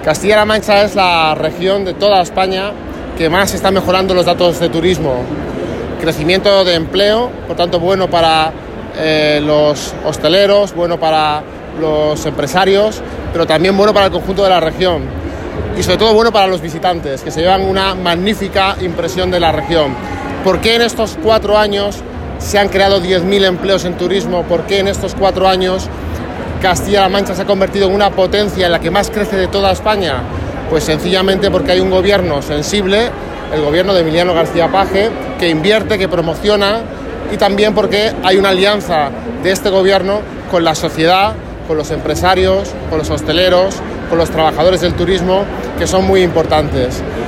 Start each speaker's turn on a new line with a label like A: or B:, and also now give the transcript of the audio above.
A: Castilla-La Mancha es la región de toda España que más está mejorando los datos de turismo. Crecimiento de empleo, por tanto bueno para los hosteleros, bueno para los empresarios, pero también bueno para el conjunto de la región. Y sobre todo bueno para los visitantes, que se llevan una magnífica impresión de la región. ¿Por qué en estos 4 años se han creado 10.000 empleos en turismo? ¿Por qué en estos 4 años Castilla-La Mancha se ha convertido en una potencia en la que más crece de toda España? Pues sencillamente porque hay un gobierno sensible, el gobierno de Emiliano García Paje, que invierte, que promociona, y también porque hay una alianza de este gobierno con la sociedad, con los empresarios, con los hosteleros, con los trabajadores del turismo, que son muy importantes.